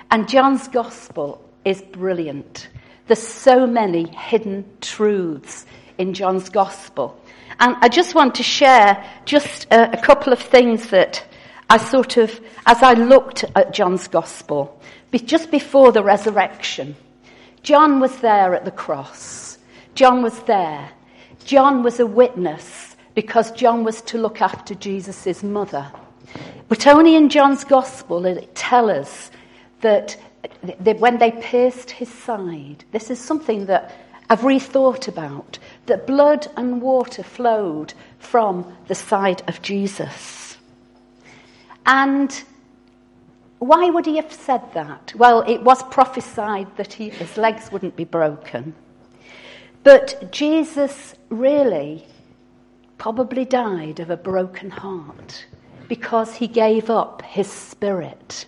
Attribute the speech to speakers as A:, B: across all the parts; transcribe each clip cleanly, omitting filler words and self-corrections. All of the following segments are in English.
A: And John's gospel is brilliant. There's so many hidden truths in John's gospel. And I just want to share just a couple of things that as I looked at John's gospel, just before the resurrection, John was there at the cross. John was there. John was a witness because John was to look after Jesus' mother. But only in John's gospel did it tell us that when they pierced his side, this is something that I've rethought about, that blood and water flowed from the side of Jesus. And why would he have said that? Well, it was prophesied that his legs wouldn't be broken. But Jesus really probably died of a broken heart because he gave up his spirit.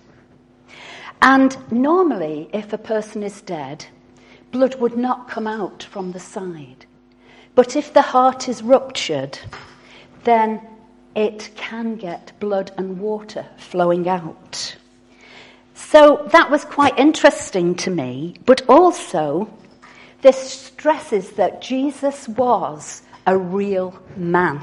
A: And normally, if a person is dead, blood would not come out from the side. But if the heart is ruptured, then it can get blood and water flowing out. So that was quite interesting to me, but also this stresses that Jesus was a real man.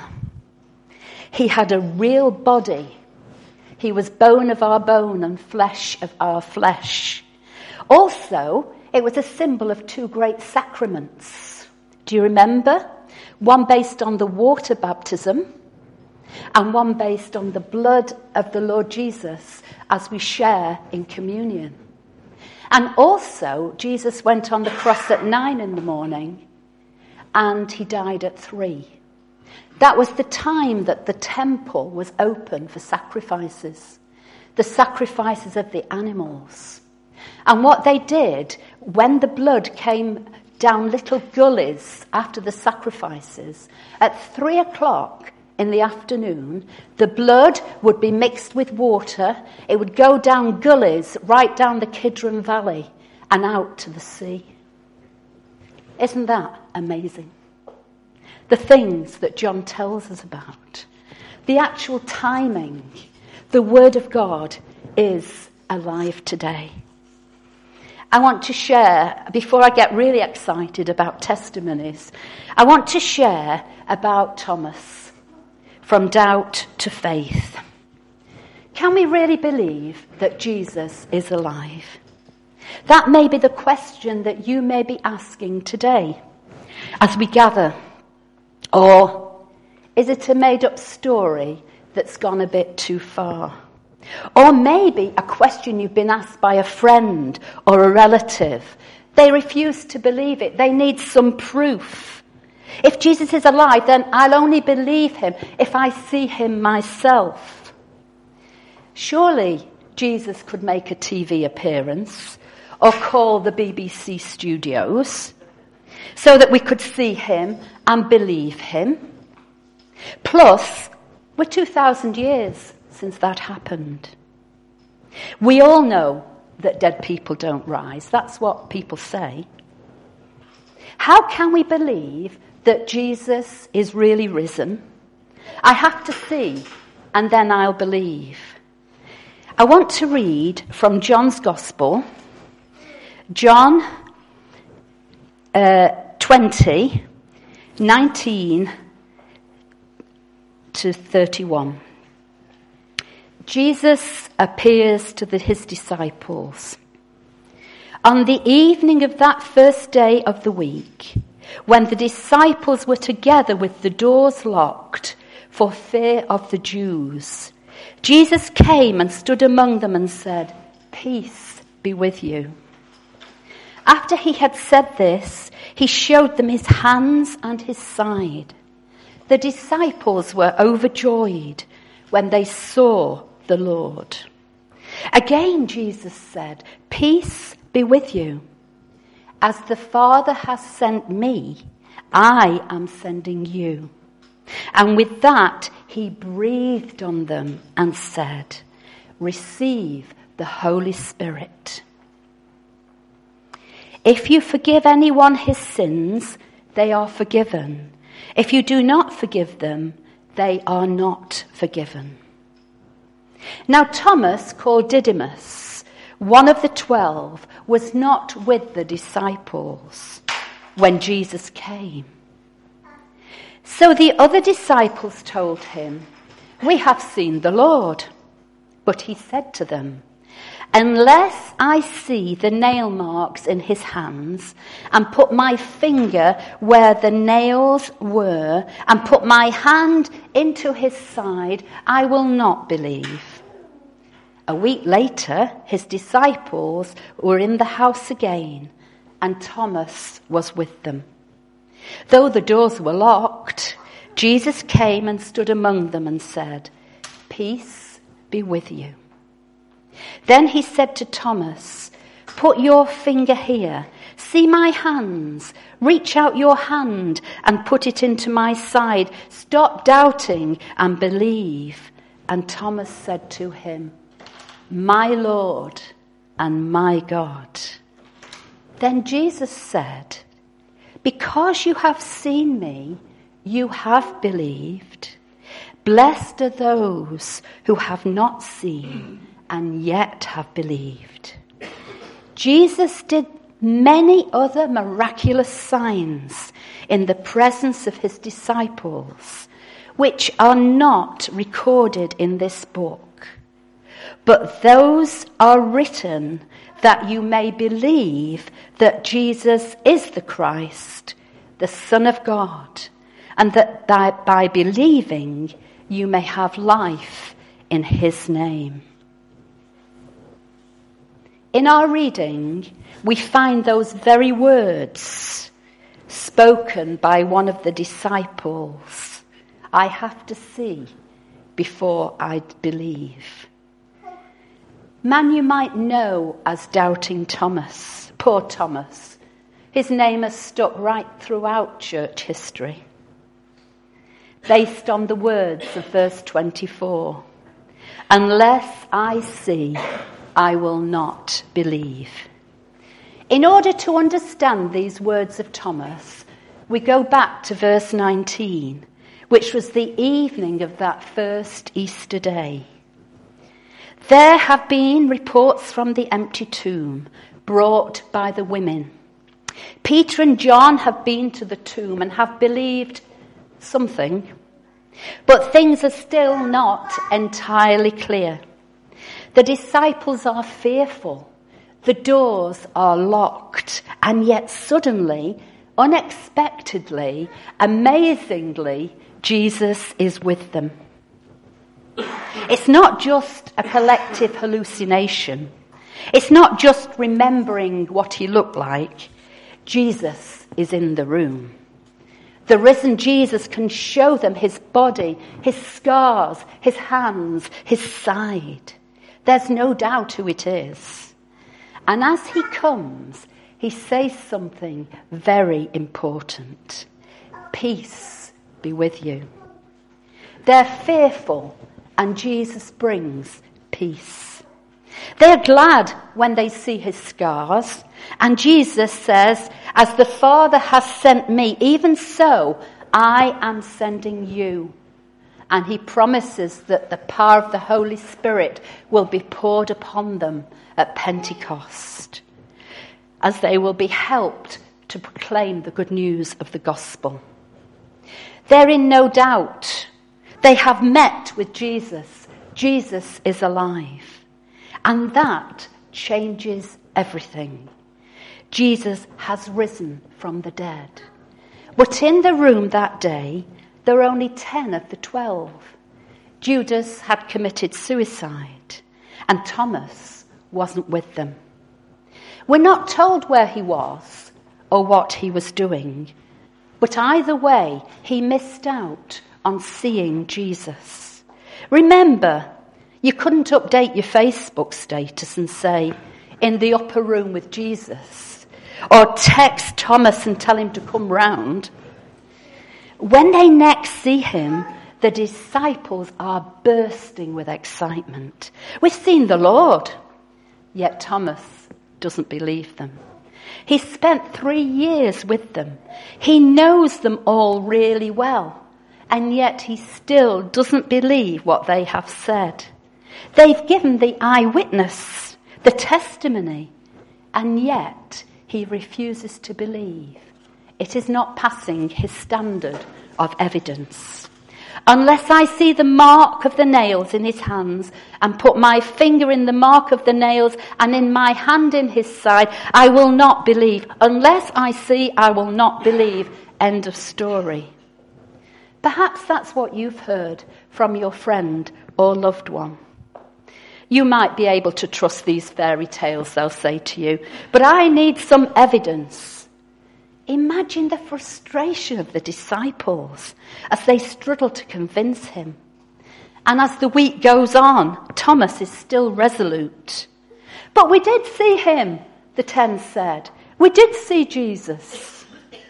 A: He had a real body. He was bone of our bone and flesh of our flesh. Also, it was a symbol of two great sacraments. Do you remember? One based on the water baptism and one based on the blood of the Lord Jesus as we share in communion. And also, Jesus went on the cross at 9 a.m. and he died at 3. That was the time that the temple was open for sacrifices, the sacrifices of the animals. And what they did, when the blood came down little gullies after the sacrifices, at 3 o'clock in the afternoon, the blood would be mixed with water. It would go down gullies right down the Kidron Valley and out to the sea. Isn't that amazing? The things that John tells us about, the actual timing, the Word of God is alive today. I want to share, before I get really excited about testimonies, I want to share about Thomas, from doubt to faith. Can we really believe that Jesus is alive? That may be the question that you may be asking today as we gather. Or is it a made-up story that's gone a bit too far? Or maybe a question you've been asked by a friend or a relative. They refuse to believe it. They need some proof. If Jesus is alive, then I'll only believe him if I see him myself. Surely Jesus could make a TV appearance or call the BBC studios so that we could see him and believe him. Plus, we're 2,000 years since that happened. We all know that dead people don't rise. That's what people say. How can we believe that Jesus is really risen? I have to see, and then I'll believe. I want to read from John's Gospel, John 20, 19 to 31. Jesus appears to his disciples. On the evening of that first day of the week, when the disciples were together with the doors locked for fear of the Jews, Jesus came and stood among them and said, "Peace be with you." After he had said this, he showed them his hands and his side. The disciples were overjoyed when they saw the Lord. Again, Jesus said, "Peace be with you. As the Father has sent me, I am sending you." And with that, he breathed on them and said, "Receive the Holy Spirit. If you forgive anyone his sins, they are forgiven. If you do not forgive them, they are not forgiven." Now Thomas, called Didymus, one of the 12, was not with the disciples when Jesus came. So the other disciples told him, "We have seen the Lord." But he said to them, "Unless I see the nail marks in his hands, and put my finger where the nails were, and put my hand into his side, I will not believe." A week later, his disciples were in the house again, and Thomas was with them. Though the doors were locked, Jesus came and stood among them and said, "Peace be with you." Then he said to Thomas, "Put your finger here. See my hands. Reach out your hand and put it into my side. Stop doubting and believe." And Thomas said to him, "My Lord and my God." Then Jesus said, "Because you have seen me, you have believed. Blessed are those who have not seen and yet have believed." Jesus did many other miraculous signs in the presence of his disciples, which are not recorded in this book. But those are written that you may believe that Jesus is the Christ, the Son of God, and that by believing you may have life in his name. In our reading, we find those very words spoken by one of the disciples. I have to see before I believe. Man you might know as Doubting Thomas. Poor Thomas. His name has stuck right throughout church history. Based on the words of verse 24. Unless I see, I will not believe. In order to understand these words of Thomas, we go back to verse 19, which was the evening of that first Easter day. There have been reports from the empty tomb brought by the women. Peter and John have been to the tomb and have believed something, but things are still not entirely clear. The disciples are fearful. The doors are locked, and yet suddenly, unexpectedly, amazingly, Jesus is with them. It's not just a collective hallucination. It's not just remembering what he looked like. Jesus is in the room. The risen Jesus can show them his body, his scars, his hands, his side. There's no doubt who it is. And as he comes, he says something very important. Peace be with you. They're fearful, and Jesus brings peace. They're glad when they see his scars, and Jesus says, "As the Father has sent me, even so I am sending you." And he promises that the power of the Holy Spirit will be poured upon them at Pentecost, as they will be helped to proclaim the good news of the gospel. They're in no doubt. They have met with Jesus. Jesus is alive. And that changes everything. Jesus has risen from the dead. But in the room that day, there were only 10 of the 12. Judas had committed suicide, and Thomas wasn't with them. We're not told where he was or what he was doing, but either way, he missed out on seeing Jesus. Remember, you couldn't update your Facebook status and say, "In the upper room with Jesus," or text Thomas and tell him to come round. When they next see him, the disciples are bursting with excitement. "We've seen the Lord." Yet Thomas doesn't believe them. He spent 3 years with them. He knows them all really well, and yet he still doesn't believe what they have said. They've given the eyewitness. the testimony, and yet he refuses to believe. It is not passing his standard of evidence. Unless I see the mark of the nails in his hands and put my finger in the mark of the nails and in my hand in his side, I will not believe. Unless I see, I will not believe. End of story. Perhaps that's what you've heard from your friend or loved one. You might be able to trust these fairy tales, they'll say to you, but I need some evidence. Imagine the frustration of the disciples as they struggle to convince him. And as the week goes on, Thomas is still resolute. But we did see him, the 10 said. We did see Jesus.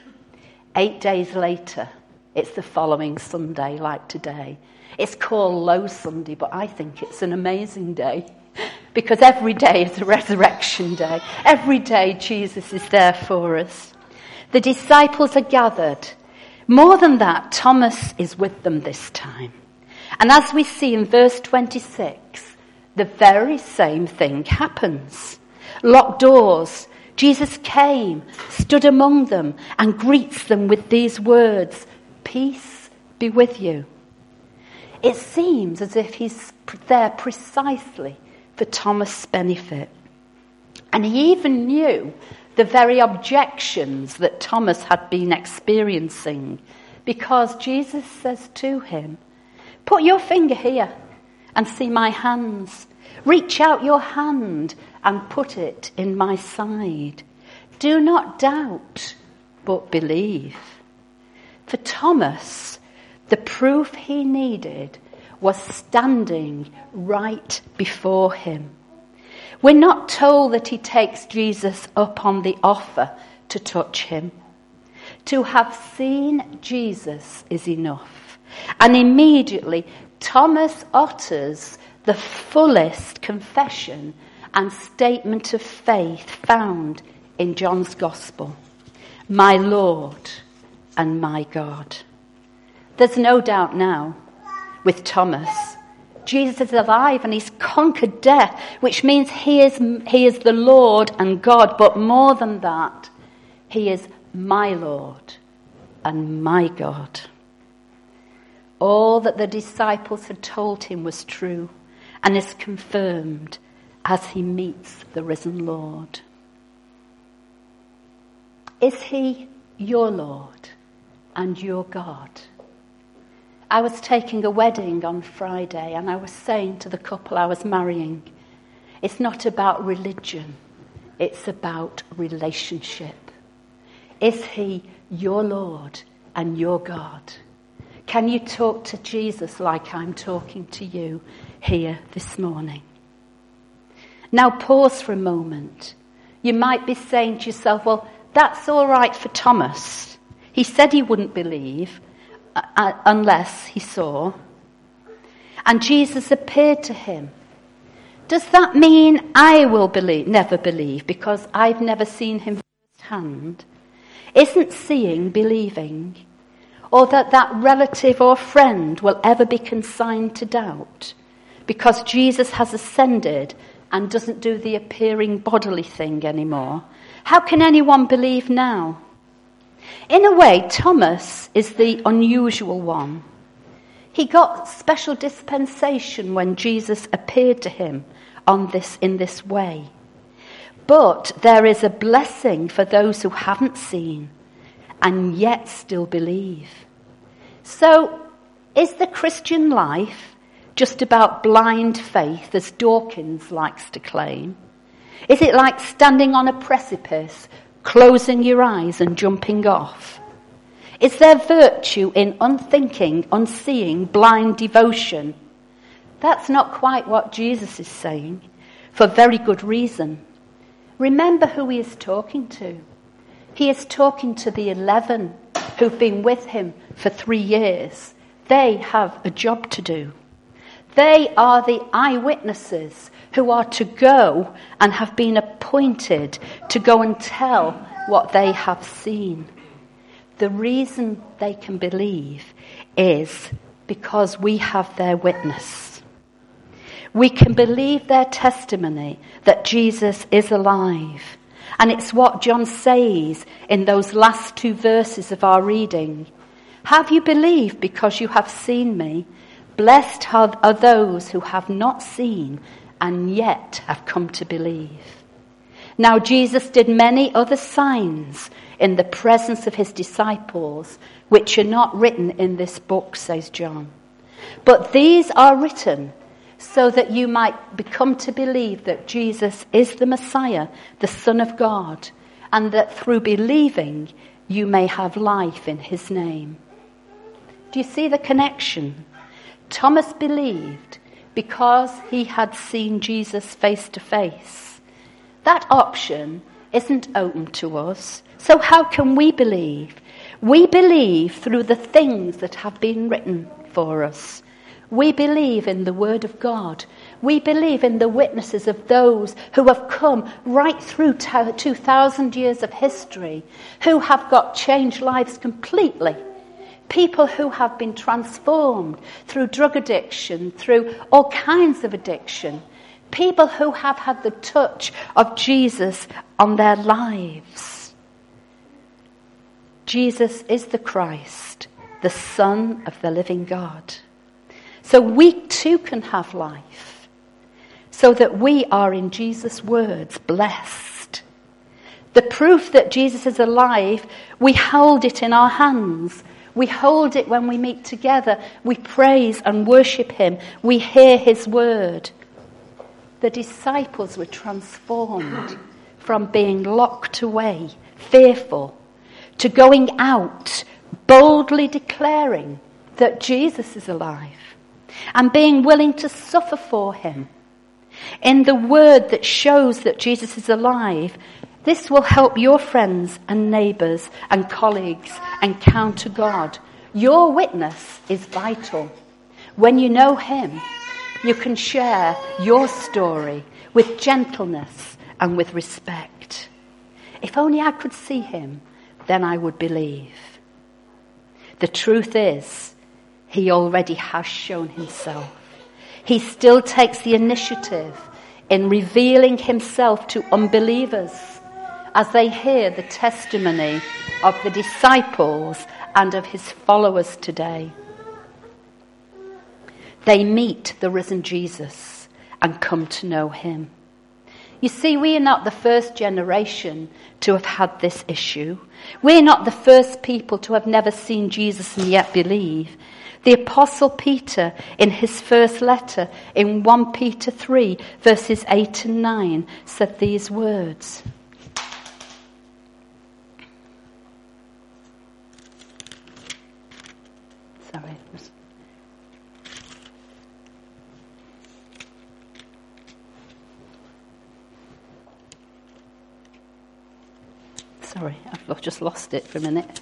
A: 8 days later, it's the following Sunday, like today. It's called Low Sunday, but I think it's an amazing day. Because every day is a resurrection day. Every day Jesus is there for us. The disciples are gathered. More than that, Thomas is with them this time. And as we see in verse 26, the very same thing happens. Locked doors. Jesus came, stood among them, and greets them with these words, "Peace be with you." It seems as if he's there precisely for Thomas' benefit. And he even knew the very objections that Thomas had been experiencing, because Jesus says to him, "Put your finger here and see my hands. Reach out your hand and put it in my side. Do not doubt, but believe." For Thomas, the proof he needed was standing right before him. We're not told that he takes Jesus up on the offer to touch him. To have seen Jesus is enough. And immediately Thomas utters the fullest confession and statement of faith found in John's Gospel. My Lord and my God. There's no doubt now with Thomas. Jesus is alive and he's conquered death, which means he is the Lord and God. But more than that, he is my Lord and my God. All that the disciples had told him was true and is confirmed as he meets the risen Lord. Is he your Lord and your God? I was taking a wedding on Friday and I was saying to the couple I was marrying, it's not about religion, it's about relationship. Is he your Lord and your God? Can you talk to Jesus like I'm talking to you here this morning? Now pause for a moment. You might be saying to yourself, well, that's all right for Thomas. He said he wouldn't believe unless he saw. And Jesus appeared to him. Does that mean I will never believe because I've never seen him firsthand? Isn't seeing believing? Or that relative or friend will ever be consigned to doubt because Jesus has ascended and doesn't do the appearing bodily thing anymore? How can anyone believe now? In a way, Thomas is the unusual one. He got special dispensation when Jesus appeared to him in this way. But there is a blessing for those who haven't seen and yet still believe. So, is the Christian life just about blind faith, as Dawkins likes to claim? Is it like standing on a precipice, closing your eyes and jumping off? Is there virtue in unthinking, unseeing, blind devotion? That's not quite what Jesus is saying, for very good reason. Remember who he is talking to. He is talking to the 11 who've been with him for 3 years. They have a job to do. They are the eyewitnesses who are to go and have been appointed to go and tell what they have seen. The reason they can believe is because we have their witness. We can believe their testimony that Jesus is alive. And it's what John says in those last 2 verses of our reading. Have you believed because you have seen me? Blessed are those who have not seen and yet have come to believe. Now Jesus did many other signs in the presence of his disciples, which are not written in this book, says John. But these are written so that you might become to believe that Jesus is the Messiah, the Son of God, and that through believing you may have life in his name. Do you see the connection? Thomas believed because he had seen Jesus face to face. That option isn't open to us. So how can we believe? We believe through the things that have been written for us. We believe in the Word of God. We believe in the witnesses of those who have come right through 2,000 years of history, who have got changed lives completely. People who have been transformed through drug addiction, through all kinds of addiction. People who have had the touch of Jesus on their lives. Jesus is the Christ, the Son of the living God. So we too can have life, so that we are, in Jesus' words, blessed. The proof that Jesus is alive, we hold it in our hands. We hold it when we meet together. We praise and worship him. We hear his word. The disciples were transformed from being locked away, fearful, to going out, boldly declaring that Jesus is alive, and being willing to suffer for him. In the word that shows that Jesus is alive, this will help your friends and neighbours and colleagues encounter God. Your witness is vital. When you know him, you can share your story with gentleness and with respect. If only I could see him, then I would believe. The truth is, he already has shown himself. He still takes the initiative in revealing himself to unbelievers as they hear the testimony of the disciples and of his followers today. They meet the risen Jesus and come to know him. You see, we are not the first generation to have had this issue. We're not the first people to have never seen Jesus and yet believe. The Apostle Peter, in his first letter, in 1 Peter 3, verses 8 and 9, said these words. Sorry, I've just lost it for a minute.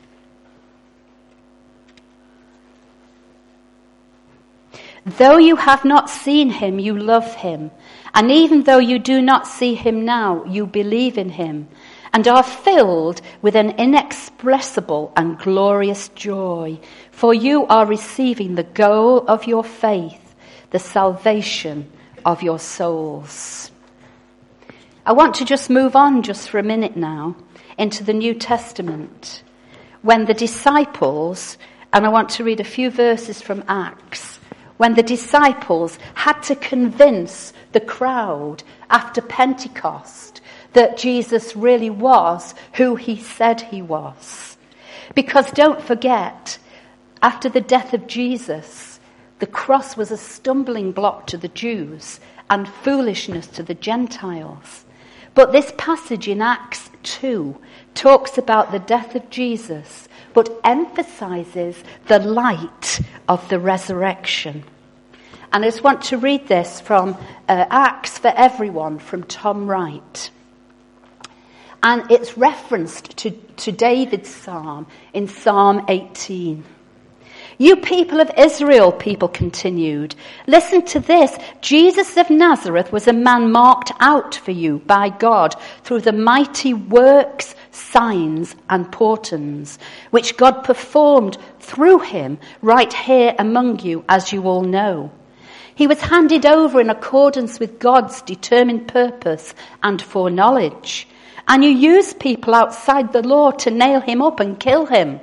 A: Though you have not seen him, you love him. And even though you do not see him now, you believe in him and are filled with an inexpressible and glorious joy. For you are receiving the goal of your faith, the salvation of your souls. I want to just move on just for a minute now into the New Testament, when the disciples, and I want to read a few verses from Acts, when the disciples had to convince the crowd after Pentecost that Jesus really was who he said he was. Because don't forget, after the death of Jesus, the cross was a stumbling block to the Jews and foolishness to the Gentiles. But this passage in Acts 2 talks about the death of Jesus, but emphasizes the light of the resurrection. And I just want to read this from Acts for Everyone from Tom Wright. And it's referenced to David's psalm in Psalm 18. You people of Israel, people continued, listen to this. Jesus of Nazareth was a man marked out for you by God through the mighty works, signs and portents, which God performed through him right here among you, as you all know. He was handed over in accordance with God's determined purpose and foreknowledge. And you use people outside the law to nail him up and kill him.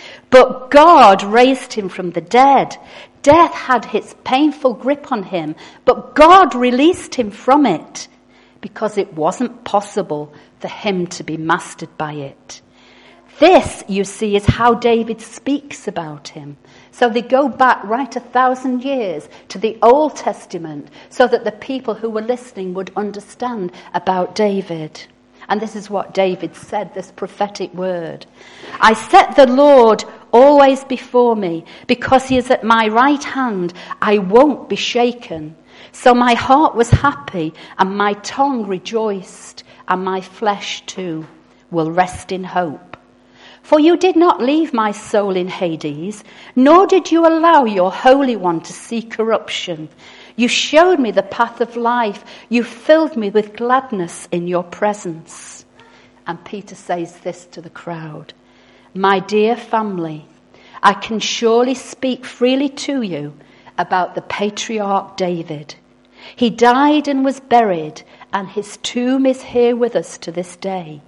A: But God raised him from the dead. Death had its painful grip on him, but God released him from it because it wasn't possible for him to be mastered by it. This, you see, is how David speaks about him. So they go back right 1,000 years to the Old Testament so that the people who were listening would understand about David. And this is what David said, this prophetic word. I set the Lord always before me. Because he is at my right hand, I won't be shaken. So my heart was happy and my tongue rejoiced, and my flesh too will rest in hope. For you did not leave my soul in Hades, nor did you allow your Holy One to see corruption. You showed me the path of life. You filled me with gladness in your presence. And Peter says this to the crowd. My dear family, I can surely speak freely to you about the patriarch David. He died and was buried, and his tomb is here with us to this day.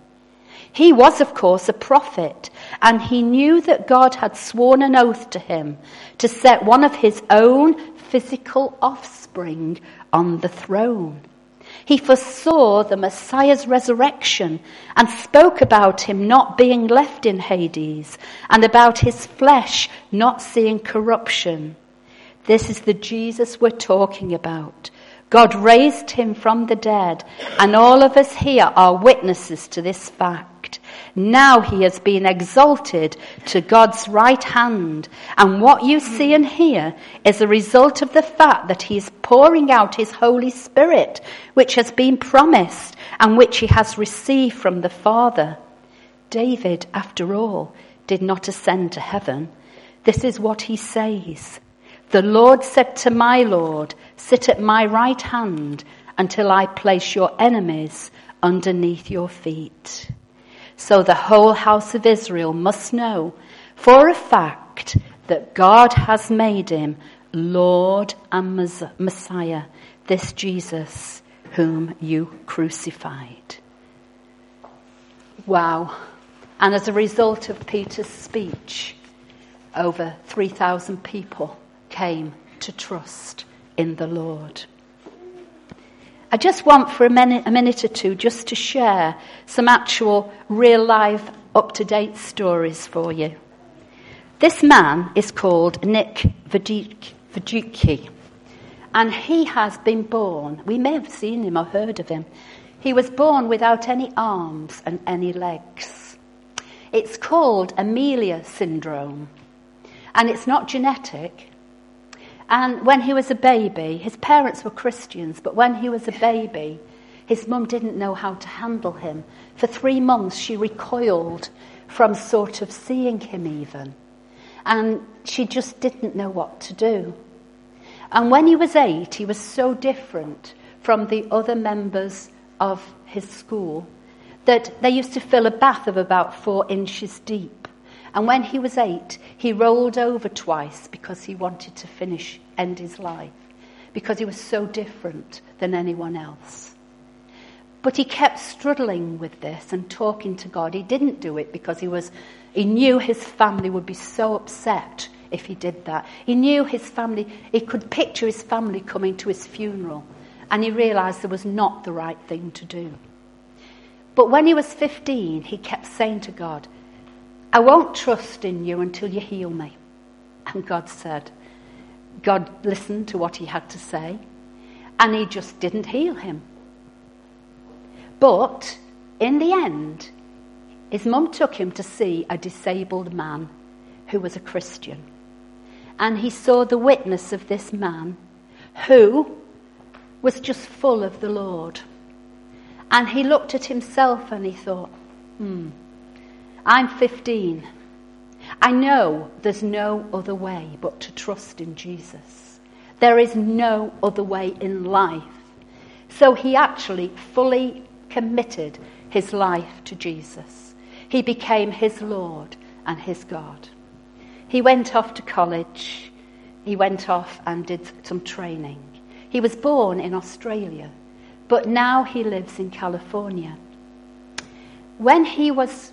A: He was, of course, a prophet, and he knew that God had sworn an oath to him to set one of his own physical offspring on the throne. He foresaw the Messiah's resurrection and spoke about him not being left in Hades and about his flesh not seeing corruption. This is the Jesus we're talking about. God raised him from the dead, and all of us here are witnesses to this fact. Now he has been exalted to God's right hand, and what you see and hear is a result of the fact that he is pouring out his Holy Spirit, which has been promised and which he has received from the Father. David, after all, did not ascend to heaven. This is what he says. The Lord said to my Lord, sit at my right hand until I place your enemies underneath your feet. So the whole house of Israel must know for a fact that God has made him Lord and Messiah, this Jesus whom you crucified. Wow. And as a result of Peter's speech, over 3,000 people came to trust in the Lord. I just want for a minute or two just to share some actual real life up-to-date stories for you. This man is called Nick Vujicic, and he has been born, we may have seen him or heard of him, he was born without any arms and any legs. It's called Amelia syndrome, and it's not genetic. And when he was a baby, his parents were Christians, but when he was a baby, his mum didn't know how to handle him. For 3 months, she recoiled from sort of seeing him even. And she just didn't know what to do. And when he was 8, he was so different from the other members of his school that they used to fill a bath of about 4 inches deep. And when he was 8, he rolled over twice because he wanted to end his life, because he was so different than anyone else. But he kept struggling with this and talking to God. He didn't do it because he knew his family would be so upset if he did that. He knew his family, he could picture his family coming to his funeral, and he realised there was not the right thing to do. But when he was 15, he kept saying to God, I won't trust in you until you heal me. And God listened to what he had to say, and he just didn't heal him. But in the end, his mum took him to see a disabled man who was a Christian. And he saw the witness of this man who was just full of the Lord. And he looked at himself and he thought, I'm 15. I know there's no other way but to trust in Jesus. There is no other way in life. So he actually fully committed his life to Jesus. He became his Lord and his God. He went off to college. He went off and did some training. He was born in Australia, but now he lives in California. When he's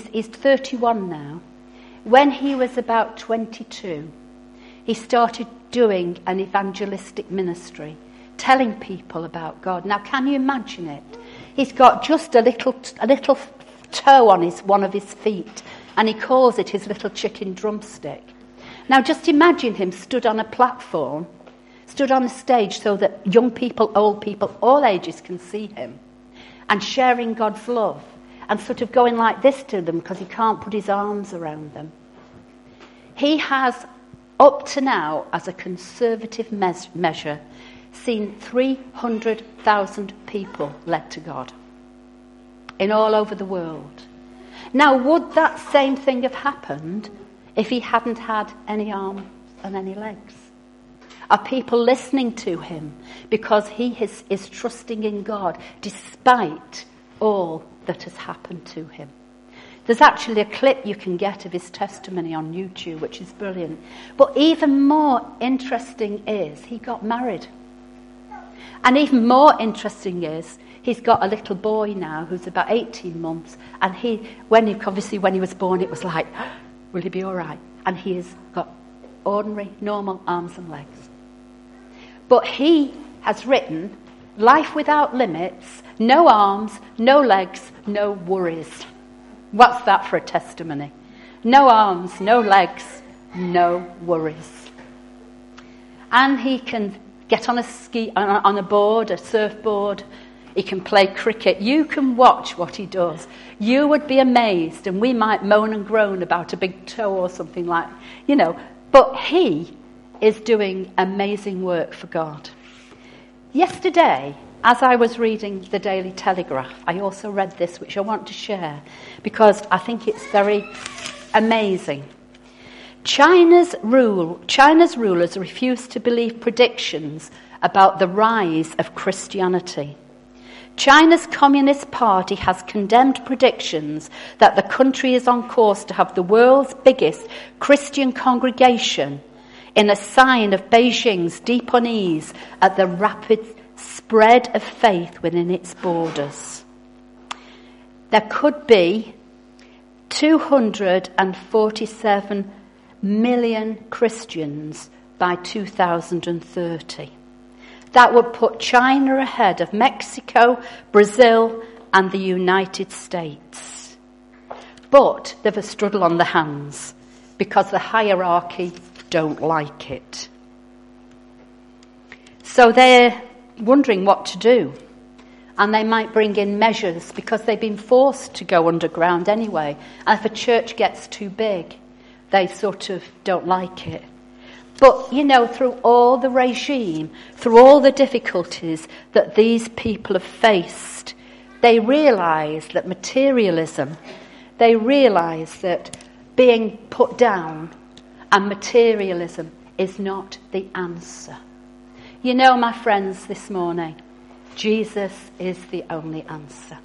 A: 31 now. When he was about 22, he started doing an evangelistic ministry, telling people about God. Now, can you imagine it? He's got just a little toe on one of his feet, and he calls it his little chicken drumstick. Now, just imagine him stood on a platform, stood on a stage so that young people, old people, all ages can see him, and sharing God's love, and sort of going like this to them because he can't put his arms around them. He has, up to now, as a conservative measure, seen 300,000 people led to God in all over the world. Now, would that same thing have happened if he hadn't had any arms and any legs? Are people listening to him because he is trusting in God despite all that has happened to him? There's actually a clip you can get of his testimony on YouTube, which is brilliant. But even more interesting is he got married. And even more interesting is he's got a little boy now who's about 18 months. And when he was born, it was like, will he be all right? And he has got ordinary, normal arms and legs. But he has written, Life Without Limits, no arms, no legs, no worries. What's that for a testimony? No arms, no legs, no worries. And he can get on a board, a surfboard. He can play cricket. You can watch what he does. You would be amazed, and we might moan and groan about a big toe or something like, but he is doing amazing work for God. Yesterday, as I was reading the Daily Telegraph, I also read this, which I want to share, because I think it's very amazing. China's rulers refuse to believe predictions about the rise of Christianity. China's Communist Party has condemned predictions that the country is on course to have the world's biggest Christian congregation, in a sign of Beijing's deep unease at the rapid spread of faith within its borders. There could be 247 million Christians by 2030. That would put China ahead of Mexico, Brazil, and the United States. But they've a struggle on their hands because the hierarchy don't like it. So they're wondering what to do. And they might bring in measures because they've been forced to go underground anyway. And if a church gets too big, they sort of don't like it. But, through all the regime, through all the difficulties that these people have faced, they realise that materialism, they realise that being put down and materialism is not the answer. My friends, this morning, Jesus is the only answer.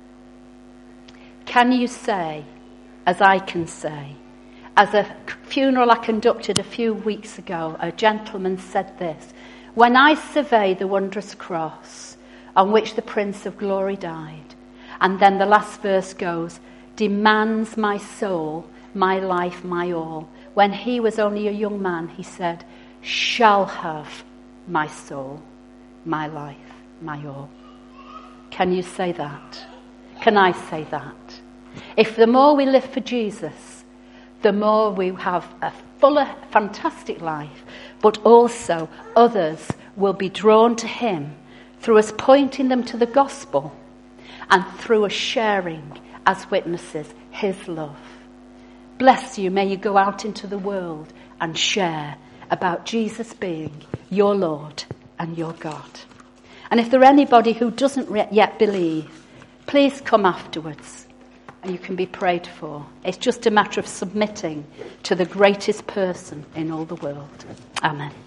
A: Can you say, as I can say, as a funeral I conducted a few weeks ago, a gentleman said this, when I survey the wondrous cross on which the Prince of Glory died, and then the last verse goes, demands my soul, my life, my all. When he was only a young man, he said, shall have my soul, my life, my all. Can you say that? Can I say that? If the more we live for Jesus, the more we have a fuller, fantastic life, but also others will be drawn to him through us pointing them to the gospel and through us sharing as witnesses his love. Bless you. May you go out into the world and share about Jesus being your Lord and your God. And if there are anybody who doesn't yet believe, please come afterwards and you can be prayed for. It's just a matter of submitting to the greatest person in all the world. Amen.